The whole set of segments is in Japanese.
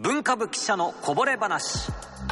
文化部記者のこぼれ話。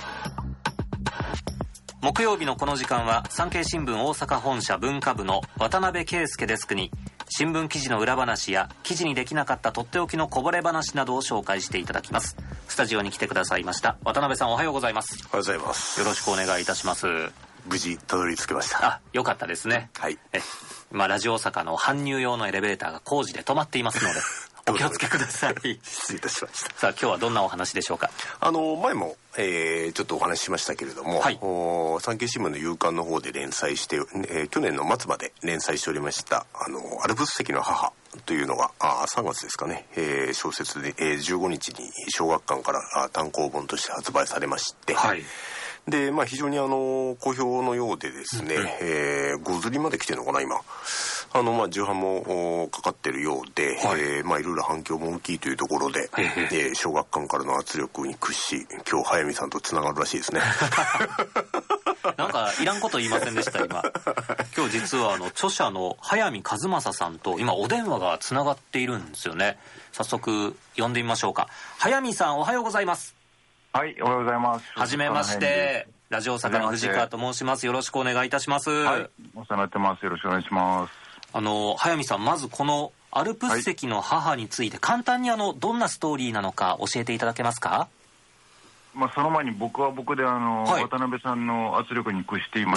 木曜日のこの時間は産経新聞大阪本社文化部の渡辺圭介デスクに新聞記事の裏話や記事にできなかったとっておきのこぼれ話などを紹介していただきます。スタジオに来てくださいました渡辺さん、おはようございます。 おはようございます。 よろしくお願いいたします。 無事たどり着けました。 よかったですね。 はい。 ラジオ大阪の搬入用のエレベーターが工事で止まっていますのでお気をつけください。 失礼いたしました。 さあ、今日はどんなお話でしょうか。 前も、ちょっとお話ししましたけれども、 はい、 産経新聞の夕刊の方で連載して、去年の末まで連載しておりましたアルプス席の母というのが3月ですかね、小説で、15日に小学館から単行本として発売されまして、はい、で非常に好評のようでですね、5釣りまで来てるのかな今。重版もかかってるようで、はい、いろいろ反響も大きいというところで、小学館からの圧力に屈し、今日早見さんとつながるらしいですね。 なんかいらんこと言いませんでした今日実は著者の早見和正さんと今お電話がつながっているんですよね。早速呼んでみましょうか。早見さん、おはようございます。 はい、おはようございます。 はじめまして。ラジオ大阪の藤川と申します。よろしくお願いいたします。 はい、お世話になってます。よろしくお願いします。 早見さん、まずこのアルプス席の母について、簡単にどんなストーリーなのか教えていただけますか。 その前に僕は僕ではい、渡辺さんの圧力に屈しています。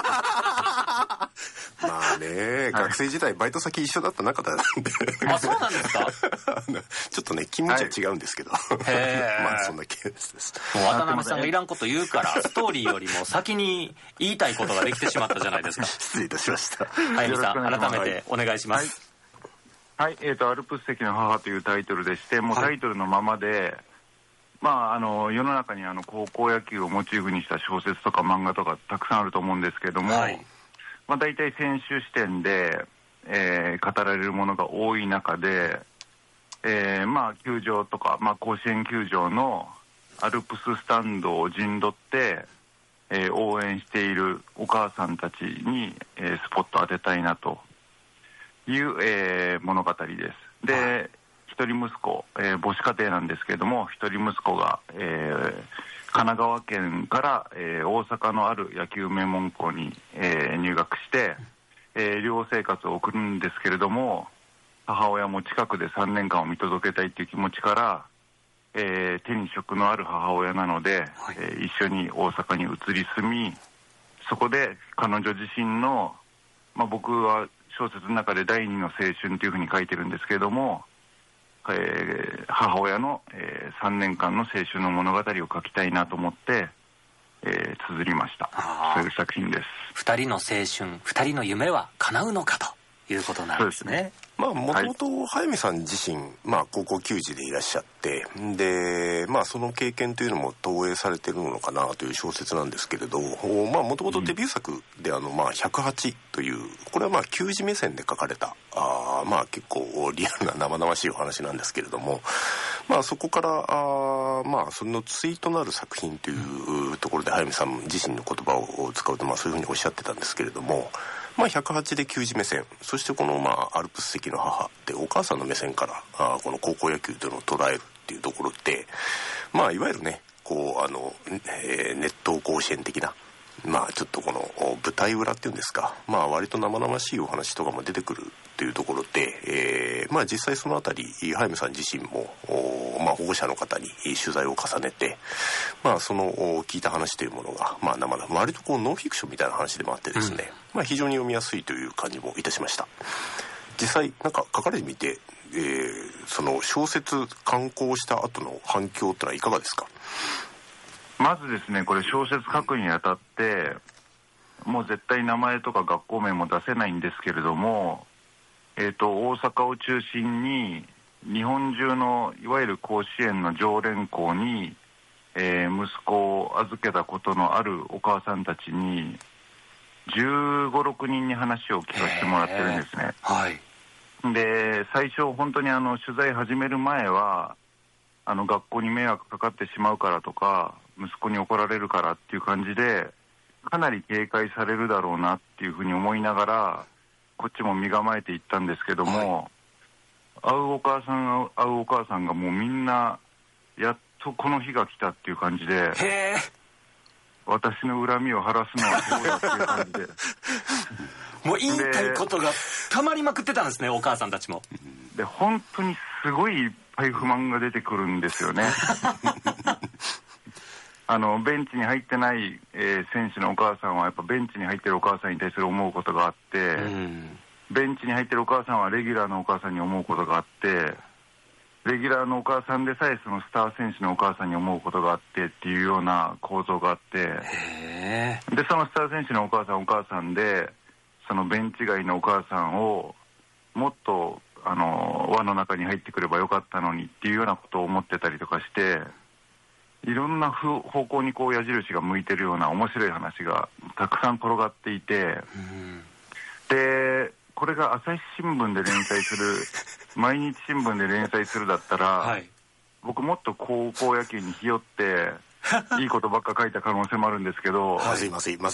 学生時代バイト先一緒だった中だなんで。 そうなんですか。 ちょっとね、勤務地は違うんですけど、そんなケースです。 もう渡辺さんがいらんこと言うからストーリーよりも先に言いたいことができてしまったじゃないですか。 失礼いたしました。 早見さん、改めてお願いします。 はい、アルプス席の母というタイトルでして、もうタイトルのままで、世の中に高校野球をモチーフにした小説とか漫画とかたくさんあると思うんですけども、大体選手視点で、語られるものが多い中で、球場とか、甲子園球場のアルプススタンドを陣取って、応援しているお母さんたちに、スポット当てたいなという、物語です。で、一人息子、母子家庭なんですけれども、一人息子が、神奈川県から、大阪のある野球名門校に、入学して、寮生活を送るんですけれども、母親も近くで3年間を見届けたいという気持ちから、手に職のある母親なので、一緒に大阪に移り住み、そこで彼女自身の、僕は小説の中で第二の青春というふうに書いてるんですけれども、母親の、3年間の青春の物語を書きたいなと思って、綴りました。そういう作品です。 二人の青春、二人の夢は叶うのかということなんですね。 もともと早見さん自身、高校球児でいらっしゃって、で、その経験というのも投影されているのかなという小説なんですけれど、もともとデビュー作で108という、これは球児目線で書かれた、結構リアルな生々しいお話なんですけれども、そこからそれの対となる作品というところで早見さん自身の言葉を使うとそういうふうにおっしゃってたんですけれども、108で球児目線、そしてこのアルプス席の母ってお母さんの目線からこの高校野球というのを捉えるっていうところっていわゆるね熱湯甲子園的なちょっとこの舞台裏っていうんですか、割と生々しいお話とかも出てくるというところで、実際そのあたり早見さん自身も保護者の方に取材を重ねて、その聞いた話というものが割とノンフィクションみたいな話でもあってですね、非常に読みやすいという感じもいたしました。実際書かれてみて、その小説刊行した後の反響ってのはいかがですか。 まずですね、これ小説書くにあたってもう絶対名前とか学校名も出せないんですけれども、大阪を中心に日本中のいわゆる甲子園の常連校に、息子を預けたことのあるお母さんたちに15、6人に話を聞かせてもらってるんですね。で、最初本当に取材始める前は学校に迷惑かかってしまうからとか息子に怒られるからっていう感じでかなり警戒されるだろうなっていうふうに思いながらこっちも身構えていったんですけども、会うお母さんがもうみんなやっとこの日が来たっていう感じで、 へー、 私の恨みを晴らすのは今日だっていう感じでもう言いたいことがたまりまくってたんですね、お母さんたちも。 で本当にすごいいっぱい不満が出てくるんですよねベンチに入ってない、選手のお母さんはやっぱベンチに入ってるお母さんに対する思うことがあって、ベンチに入ってるお母さんはレギュラーのお母さんに思うことがあって、レギュラーのお母さんでさえそのスター選手のお母さんに思うことがあってっていうような構造があって、でそのスター選手のお母さんでそのベンチ外のお母さんをもっと輪の中に入ってくればよかったのにっていうようなことを思ってたりとかして、いろんな方向にこう矢印が向いてるような面白い話がたくさん転がっていて、でこれが朝日新聞で連載する毎日新聞で連載するだったら、はい、僕もっと高校野球にひよっていいことばっか書いた可能性もあるんですけどまずいでも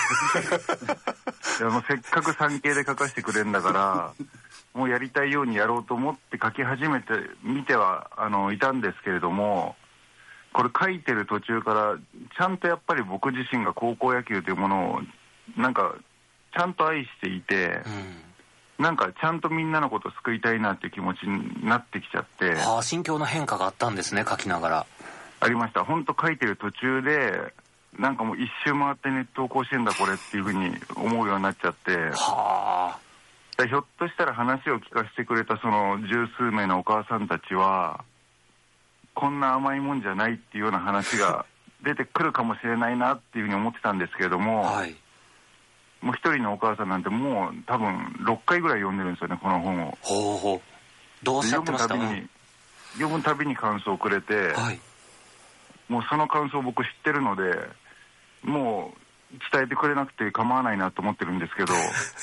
せっかく産経で書かせてくれるんだからもうやりたいようにやろうと思って書き始めてみてはいたんですけれども、これ書いてる途中からちゃんとやっぱり僕自身が高校野球というものをなんかちゃんと愛していて、なんかちゃんとみんなのことを救いたいなっていう気持ちになってきちゃって、 心境の変化があったんですね、書きながら。 ありました。本当書いてる途中でなんかもう一周回ってネットを甲子園だこれっていうふうに思うようになっちゃって、ひょっとしたら話を聞かせてくれたその十数名のお母さんたちはこんな甘いもんじゃないっていうような話が出てくるかもしれないなっていうふうに思ってたんですけれども、はい、もう一人のお母さんなんてもう多分6回ぐらい読んでるんですよね、この本を。 どうおっしゃってましたか？ 読むたびに感想をくれて、はい、もうその感想を僕知ってるのでもう伝えてくれなくて構わないなと思ってるんですけど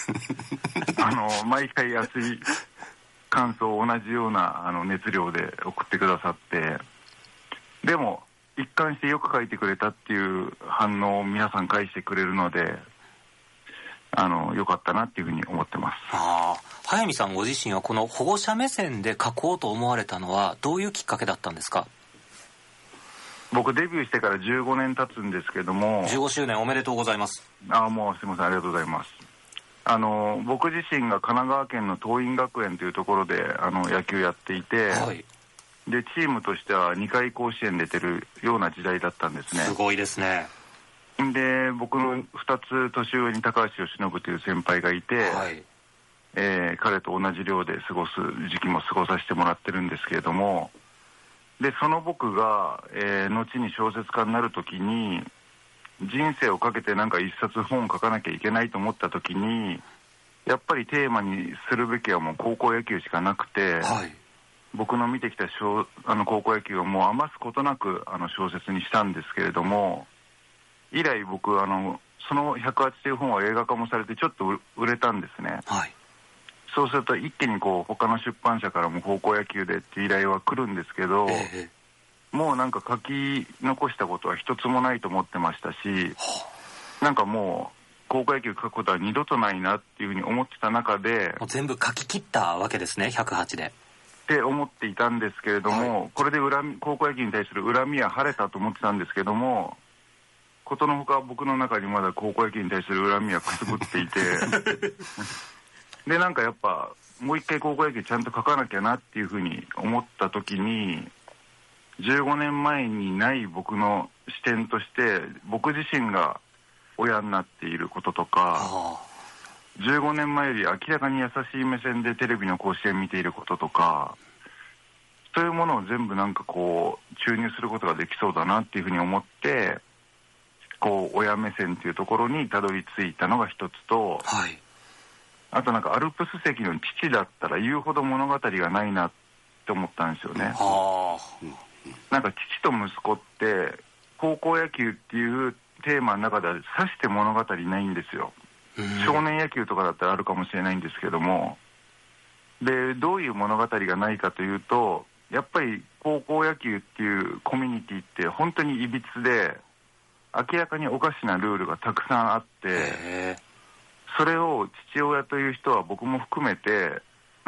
毎回熱い感想を同じような熱量で送ってくださって、でも一貫してよく書いてくれたっていう反応を皆さん返してくれるのでよかったなっていうふうに思ってます。 早見さんご自身はこの保護者目線で書こうと思われたのはどういうきっかけだったんですか？ 僕デビューしてから15年経つんですけども。 15周年おめでとうございます。 もうすいません、ありがとうございます。僕自身が神奈川県の桐蔭学園というところで野球やっていて、はい、でチームとしては2回甲子園出てるような時代だったんですね。 すごいですね。 で僕の2つ年上に高橋由伸という先輩がいて、はい、彼と同じ寮で過ごす時期も過ごさせてもらってるんですけれども、でその僕が、後に小説家になるときに人生をかけてなんか一冊本を書かなきゃいけないと思ったときにやっぱりテーマにするべきはもう高校野球しかなくて、はい、僕の見てきた高校野球をもう余すことなく小説にしたんですけれども、以来僕その108という本は映画化もされてちょっと売れたんですね。はい、そうすると一気に他の出版社からも高校野球でって依頼は来るんですけど、もうなんか書き残したことは一つもないと思ってましたし、なんかもう高校野球書くことは二度とないなっていうふうに思ってた中で、 もう全部書き切ったわけですね、108でって思っていたんですけれども、はい、これで高校野球に対する恨みは晴れたと思ってたんですけども、ことのほか僕の中にまだ高校野球に対する恨みはくすぶっていてでなんかやっぱもう一回高校野球ちゃんと書かなきゃなっていうふうに思った時に、15年前にない僕の視点として僕自身が親になっていることとか、15年前より明らかに優しい目線でテレビの甲子園見ていることとか、そういうものを全部なんか注入することができそうだなっていうふうに思って、親目線っていうところにたどり着いたのが一つと、はい、あとなんかアルプス席の父だったら言うほど物語がないなって思ったんですよね。なんか父と息子って高校野球っていうテーマの中ではさして物語ないんですよ。少年野球とかだったらあるかもしれないんですけども、でどういう物語がないかというと、やっぱり高校野球っていうコミュニティって本当にいびつで明らかにおかしなルールがたくさんあって、それを父親という人は僕も含めて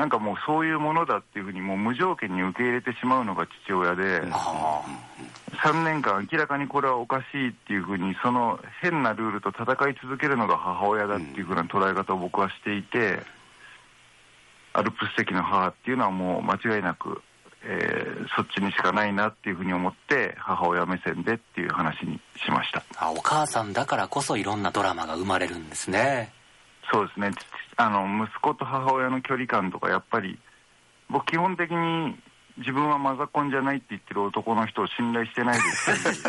なんかもうそういうものだっていうふうにもう無条件に受け入れてしまうのが父親で、3年間明らかにこれはおかしいっていうふうにその変なルールと戦い続けるのが母親だっていうふうな捉え方を僕はしていて、アルプス的な母っていうのはもう間違いなく、そっちにしかないなっていうふうに思って母親目線でっていう話にしました。 お母さんだからこそいろんなドラマが生まれるんですね。 そうですね。息子と母親の距離感とかやっぱり僕基本的に自分はマザコンじゃないって言ってる男の人を信頼してないですし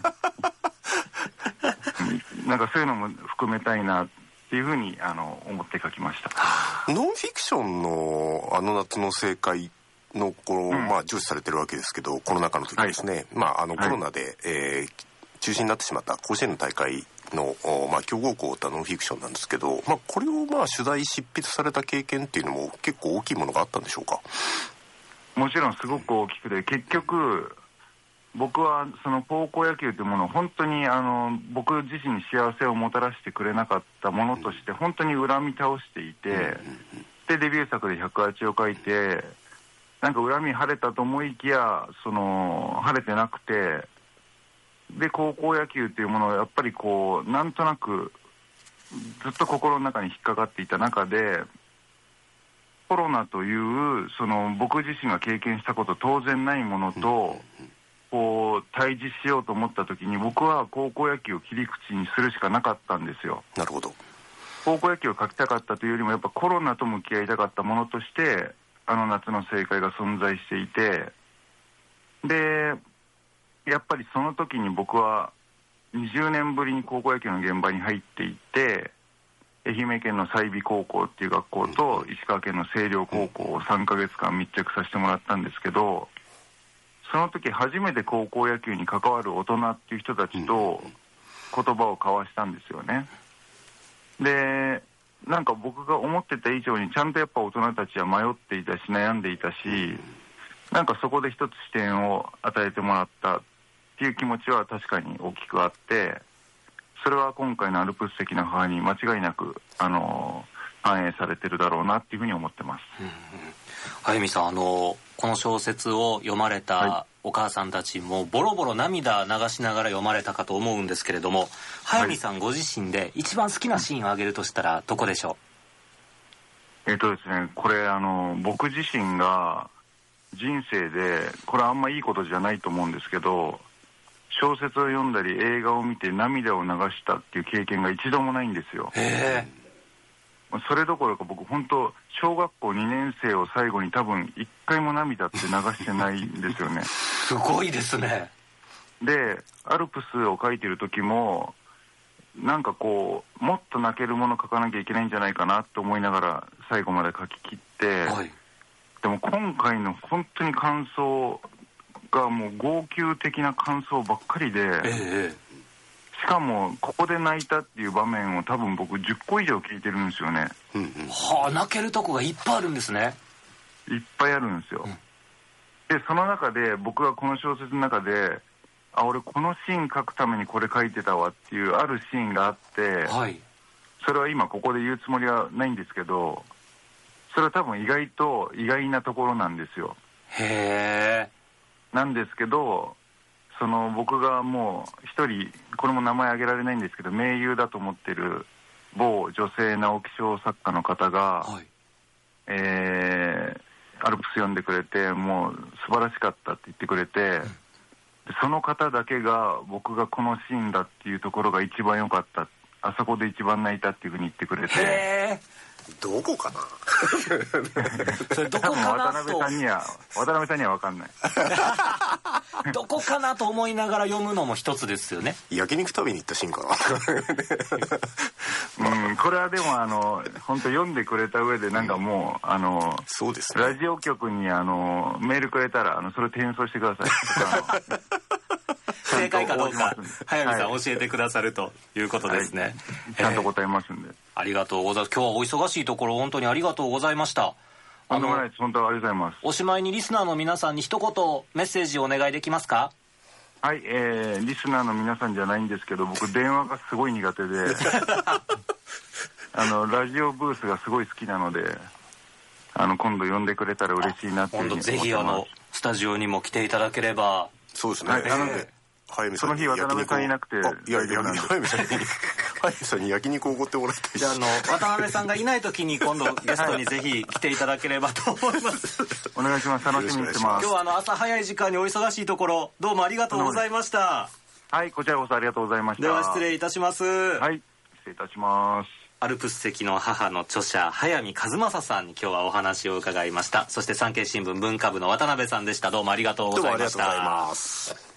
なんかそういうのも含めたいなっていうふうに思って書きました。 ノンフィクションの夏の正解の重視されてるわけですけど、コロナ禍の時ですね、はい、コロナで、中止になってしまった甲子園の大会の、強豪校ってノンフィクションなんですけど、これを取材執筆された経験っていうのも結構大きいものがあったんでしょうか？ もちろんすごく大きくて、結局僕はその高校野球というものを本当に僕自身に幸せをもたらしてくれなかったものとして本当に恨み倒していて、でデビュー作で108を書いて、なんか恨み晴れたと思いきや晴れてなくて、で高校野球というものをやっぱりなんとなくずっと心の中に引っかかっていた中で、コロナという僕自身が経験したこと当然ないものと対峙しようと思った時に、僕は高校野球を切り口にするしかなかったんですよ。 なるほど。 高校野球を書きたかったというよりもやっぱコロナと向き合いたかったものとして夏の正解が存在していて、でやっぱりその時に僕は20年ぶりに高校野球の現場に入っていって、愛媛県の済美高校っていう学校と石川県の星稜高校を3ヶ月間密着させてもらったんですけど、その時初めて高校野球に関わる大人っていう人たちと言葉を交わしたんですよね。でなんか僕が思ってた以上にちゃんとやっぱ大人たちは迷っていたし悩んでいたし、なんかそこで一つ視点を与えてもらったっていう気持ちは確かに大きくあって、それは今回のアルプス的な母に間違いなく反映されてるだろうなっていうふうに思ってます。 早見さん、この小説を読まれたお母さんたちもボロボロ涙流しながら読まれたかと思うんですけれども、早見さんご自身で一番好きなシーンを挙げるとしたらどこでしょう？ですね、これ僕自身が人生でこれあんまいいことじゃないと思うんですけど、小説を読んだり映画を見て涙を流したっていう経験が一度もないんですよ。それどころか僕本当小学校2年生を最後に多分1回も涙って流してないんですよね。 すごいですね。 でアルプスを書いてる時もなんかもっと泣けるもの書かなきゃいけないんじゃないかなと思いながら最後まで書き切って、はい、でも今回の本当に感想がもう号泣的な感想ばっかりで、しかもここで泣いたっていう場面を多分僕10個以上聞いてるんですよね。 はあ、泣けるとこがいっぱいあるんですね。 いっぱいあるんですよ。でその中で僕はこの小説の中で俺このシーン書くためにこれ書いてたわっていうあるシーンがあって、はい、それは今ここで言うつもりはないんですけど、それは多分意外なところなんですよ。 へー。 なんですけど僕がもう一人、これも名前挙げられないんですけど名優だと思ってる某女性直木賞作家の方が、はい、アルプス読んでくれてもう素晴らしかったって言ってくれて、その方だけが僕がこのシーンだっていうところが一番良かった、あそこで一番泣いたっていうふうに言ってくれて。 へー。 どこかなそれどこかなと渡辺さんには分かんないどこかなと思いながら読むのも一つですよね。 焼肉食べに行ったシーンかなこれはでも本当読んでくれた上でなんかもうそうですね、 ラジオ局にメールくれたらそれ転送してください正解かどうか早見さん教えてくださるということですね、 ちゃんと答えますんで、 ありがとうございます。今日はお忙しいところ本当にありがとうございました。 本当にありがとうございます。 おしまいにリスナーの皆さんに一言メッセージをお願いできますか？ はい、リスナーの皆さんじゃないんですけど、僕電話がすごい苦手でラジオブースがすごい好きなので、 今度呼んでくれたら嬉しいなっていうふうに思ってます。 今度ぜひスタジオにも来ていただければ。 そうですね。 その日渡辺さんいなくて、 いや早見さんに焼肉をおごってもらいたいし。 じゃあ渡辺さんがいない時に今度ゲストにぜひ来ていただければと思います。 お願いします。楽しみにしてます。 今日は朝早い時間にお忙しいところどうもありがとうございました。 はい、こちらこそありがとうございました。 では失礼いたします。 はい、失礼いたします。 アルプス席の母の著者早見和正さんに今日はお話を伺いました。そして産経新聞文化部の渡辺さんでした。どうもありがとうございました。 どうもありがとうございます。